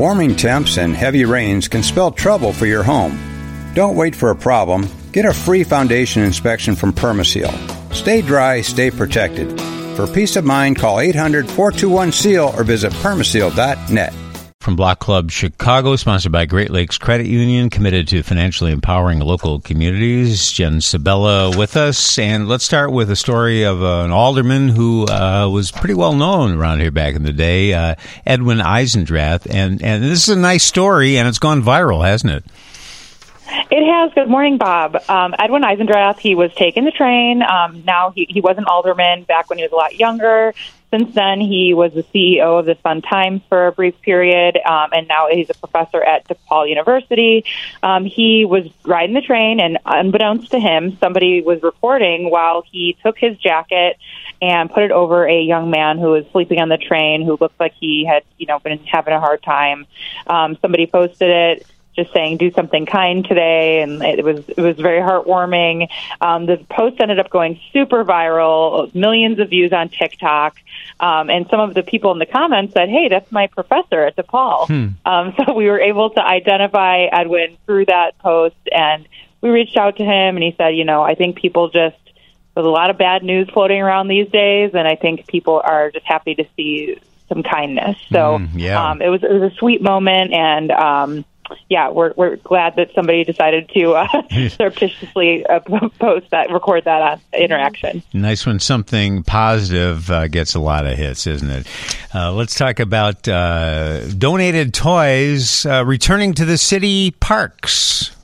Warming temps and heavy rains can spell trouble for your home. Don't wait for a problem. Get a free foundation inspection from Permaseal. Stay dry, stay protected. For peace of mind, call 800-421-SEAL or visit permaseal.net. From Block Club Chicago, sponsored by Great Lakes Credit Union, committed to financially empowering local communities. Jen Sabella with us. And let's start with a story of an alderman who was pretty well known around here back in the day, Edwin Eisendrath. And this is a nice story, and it's gone viral, hasn't it? It has. Good morning, Bob. Edwin Eisendrath, he was taking the train. Now he was an alderman back when he was a lot younger. Since then, he was the CEO of the Sun-Times for a brief period, and now he's a professor at DePaul University. He was riding the train, and unbeknownst to him, somebody was recording while he took his jacket and put it over a young man who was sleeping on the train, who looked like he had, been having a hard time. Somebody posted it, just saying, do something kind today, and it was very heartwarming. The post ended up going super viral, millions of views on TikTok, and some of the people in the comments said, hey, that's my professor at DePaul. So we were able to identify Edwin through that post, and we reached out to him, and he said, I think people there's a lot of bad news floating around these days, and I think people are just happy to see some kindness. So it was a sweet moment, and we're glad that somebody decided to surreptitiously record that interaction. Nice when something positive gets a lot of hits, isn't it? Let's talk about donated toys returning to the city parks.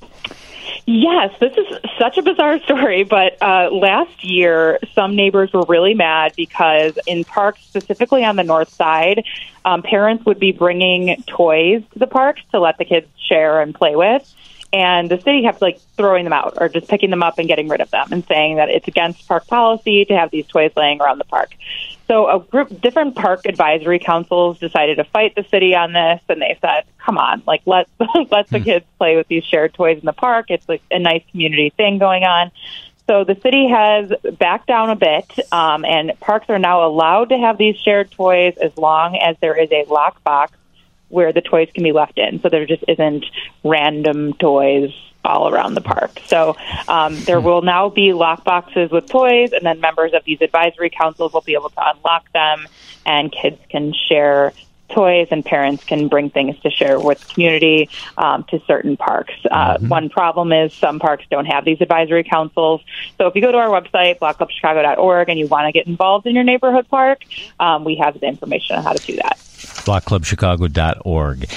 Yes, this is such a bizarre story, but last year some neighbors were really mad because in parks, specifically on the north side, parents would be bringing toys to the parks to let the kids share and play with. And the city kept throwing them out or just picking them up and getting rid of them and saying that it's against park policy to have these toys laying around the park. So different park advisory councils decided to fight the city on this, and they said, come on, let the kids play with these shared toys in the park. It's a nice community thing going on. So the city has backed down a bit, and parks are now allowed to have these shared toys as long as there is a lockbox where the toys can be left in. So there just isn't random toys all around the park. So there will now be lock boxes with toys, and then members of these advisory councils will be able to unlock them, and kids can share toys, and parents can bring things to share with community to certain parks. One problem is some parks don't have these advisory councils. So if you go to our website, blockclubchicago.org, and you want to get involved in your neighborhood park, we have the information on how to do that. blockclubchicago.org.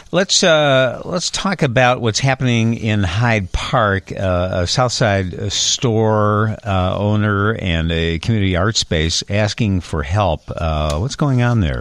Let's talk about what's happening in Hyde Park. A Southside store owner and a community art space asking for help. What's going on there?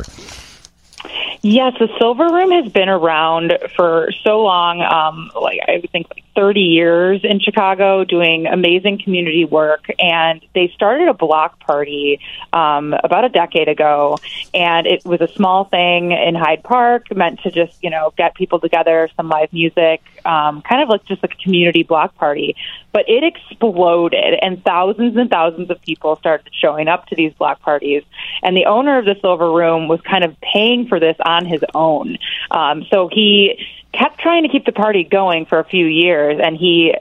Yes, the Silver Room has been around for so long, I would think 30 years in Chicago, doing amazing community work. And they started a block party about a decade ago, and it was a small thing in Hyde Park, meant to just, get people together, some live music, kind of just a community block party. But it exploded, and thousands of people started showing up to these block parties. And the owner of the Silver Room was kind of paying for this on his own. So he kept trying to keep the party going for a few years, and he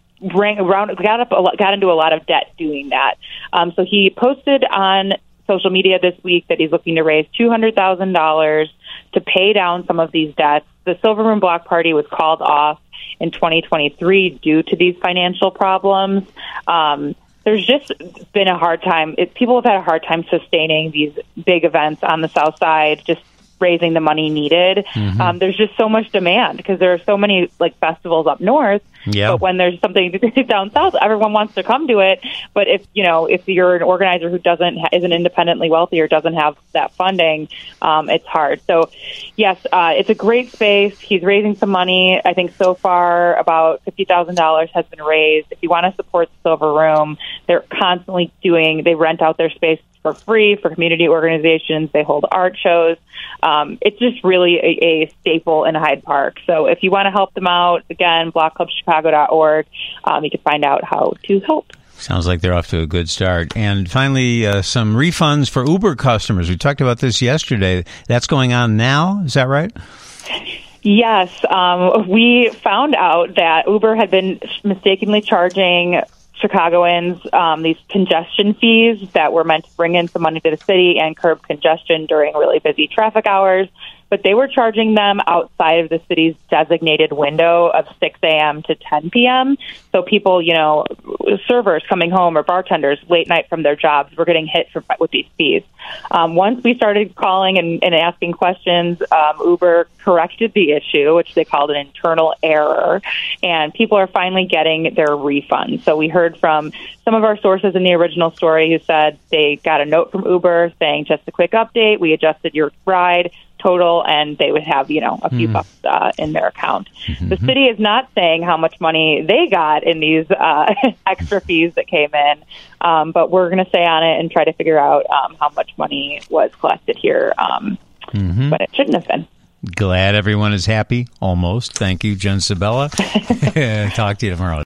got into a lot of debt doing that. So he posted on social media this week that he's looking to raise $200,000 to pay down some of these debts. The Silver Room block party was called off in 2023 due to these financial problems. There's just been a hard time. People have had a hard time sustaining these big events on the South Side, just raising the money needed. There's just so much demand because there are so many festivals up north. Yeah. But when there's something down south, everyone wants to come to it. But if you're an organizer who isn't independently wealthy or doesn't have that funding, it's hard. So yes, it's a great space. He's raising some money. I think so far about $50,000 has been raised. If you want to support the Silver Room, they're constantly they rent out their space for free for community organizations. They hold art shows. It's just really a staple in Hyde Park. So if you want to help them out, again, blockclubchicago.org, you can find out how to help. Sounds like they're off to a good start. And finally, some refunds for Uber customers. We talked about this yesterday. That's going on now. Is that right? Yes, we found out that Uber had been mistakenly charging Chicagoans these congestion fees that were meant to bring in some money to the city and curb congestion during really busy traffic hours. But they were charging them outside of the city's designated window of 6 a.m. to 10 p.m. So people, servers coming home or bartenders late night from their jobs were getting hit with these fees. Once we started calling and asking questions, Uber corrected the issue, which they called an internal error, and people are finally getting their refund. So we heard from some of our sources in the original story who said they got a note from Uber saying, just a quick update, we adjusted your ride total, and they would have, a few bucks in their account. Mm-hmm. The city is not saying how much money they got in these extra fees that came in, but we're going to stay on it and try to figure out how much money was collected here, but it shouldn't have been. Glad everyone is happy, almost. Thank you, Jen Sabella. Talk to you tomorrow.